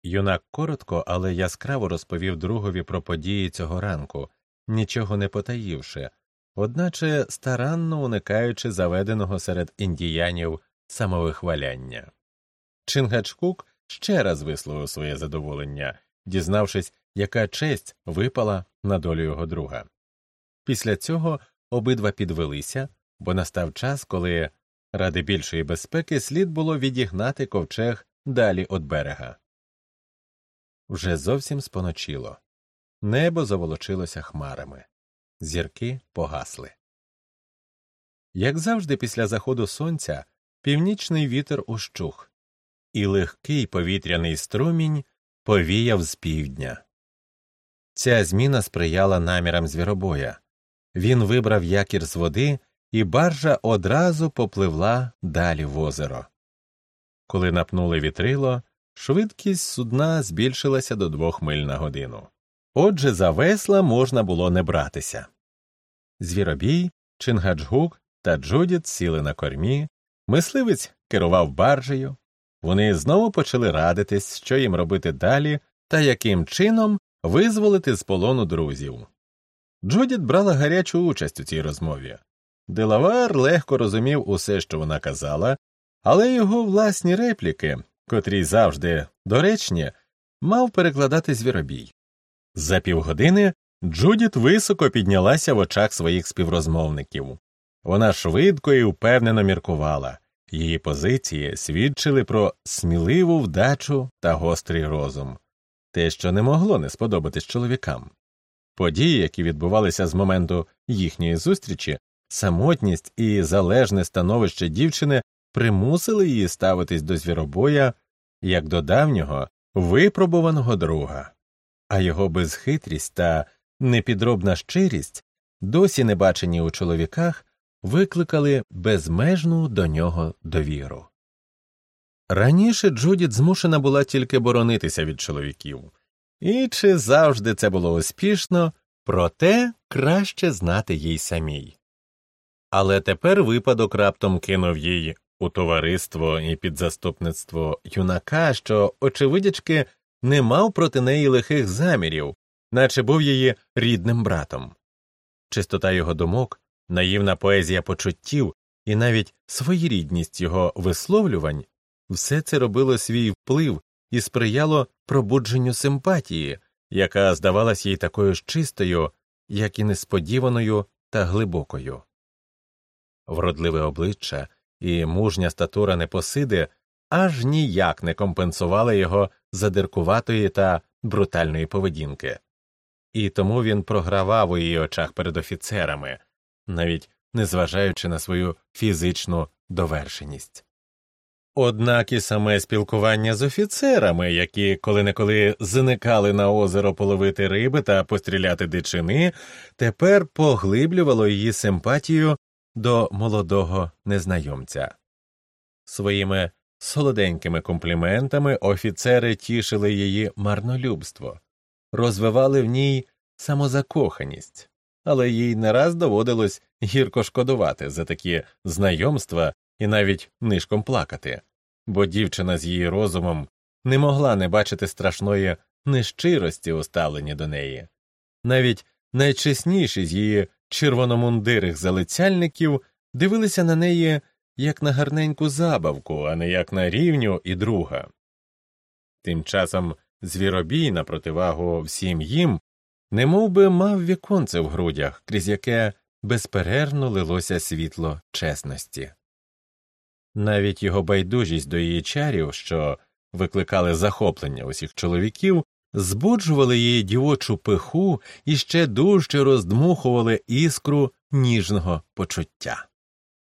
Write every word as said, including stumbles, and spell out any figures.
Юнак коротко, але яскраво розповів другові про події цього ранку, нічого не потаївши, одначе старанно уникаючи заведеного серед індіянів самовихваляння. Чингачгук ще раз висловив своє задоволення, дізнавшись, яка честь випала на долю його друга. Після цього обидва підвелися, бо настав час, коли, ради більшої безпеки, слід було відігнати ковчег далі від берега. Вже зовсім споночило. Небо заволочилося хмарами. Зірки погасли. Як завжди після заходу сонця, північний вітер ущух, і легкий повітряний струмінь повіяв з півдня. Ця зміна сприяла намірам звіробоя. Він вибрав якір з води, і баржа одразу попливла далі в озеро. Коли напнули вітрило, швидкість судна збільшилася до двох миль на годину. Отже, за весла можна було не братися. Звіробій, Чингачгук та Джудіт сіли на кормі, мисливець керував баржею. Вони знову почали радитись, що їм робити далі та яким чином визволити з полону друзів. Джудіт брала гарячу участь у цій розмові. Делавар легко розумів усе, що вона казала, але його власні репліки, котрі завжди доречні, мав перекладати звіробій. За півгодини Джудіт високо піднялася в очах своїх співрозмовників. Вона швидко і впевнено міркувала. Її позиції свідчили про сміливу вдачу та гострий розум. Те, що не могло не сподобатись чоловікам. Події, які відбувалися з моменту їхньої зустрічі, самотність і залежне становище дівчини примусили її ставитись до звіробоя як до давнього, випробуваного друга. А його безхитрість та непідробна щирість, досі не бачені у чоловіках, викликали безмежну до нього довіру. Раніше Джудіт змушена була тільки боронитися від чоловіків. І чи завжди це було успішно, проте краще знати їй самій. Але тепер випадок раптом кинув їй у товариство і під заступництво юнака, що, очевидячки, не мав проти неї лихих замірів, наче був її рідним братом. Чистота його думок, наївна поезія почуттів і навіть своєрідність його висловлювань – все це робило свій вплив і сприяло пробудженню симпатії, яка здавалась їй такою ж чистою, як і несподіваною та глибокою. Вродливе обличчя і мужня статура Непосиди аж ніяк не компенсували його задиркуватої та брутальної поведінки. І тому він програвав у її очах перед офіцерами, навіть незважаючи на свою фізичну довершеність. Однак і саме спілкування з офіцерами, які коли-неколи зникали на озеро половити риби та постріляти дичини, тепер поглиблювало її симпатію до молодого незнайомця. Своїми солоденькими компліментами офіцери тішили її марнолюбство, розвивали в ній самозакоханість, але їй не раз доводилось гірко шкодувати за такі знайомства і навіть нишком плакати, бо дівчина з її розумом не могла не бачити страшної нещирості у ставленні до неї. Навіть найчесніші з її червономундирих залицяльників дивилися на неї як на гарненьку забавку, а не як на рівню і друга. Тим часом звіробій, на противагу всім їм, немов би мав віконце в грудях, крізь яке безперервно лилося світло чесності. Навіть його байдужість до її чарів, що викликали захоплення усіх чоловіків, збуджували її дівочу пиху і ще дужче роздмухували іскру ніжного почуття.